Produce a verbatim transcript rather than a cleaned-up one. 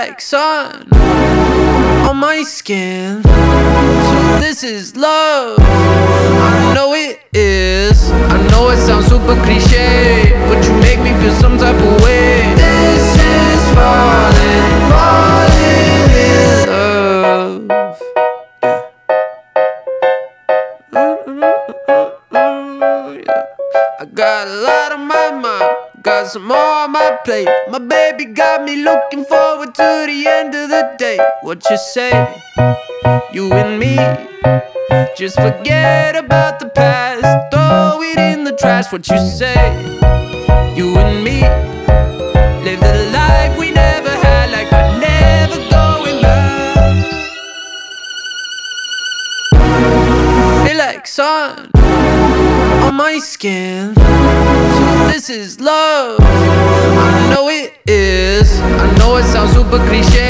like sun on my skin. So this is love, I know it is. I know it sounds super cliche, but you make me feel some type of way. This is falling, falling in love. I got a lot on my mind, got some more on my plate. My baby got me looking forward to the end of the day. What you say? You and me, just forget about the past, throw it in the trash. What you say? You and me, live the life we never had, like we're never going back. Feel like sun on my skin. So this is love, I know it is. I know it sounds super cliche,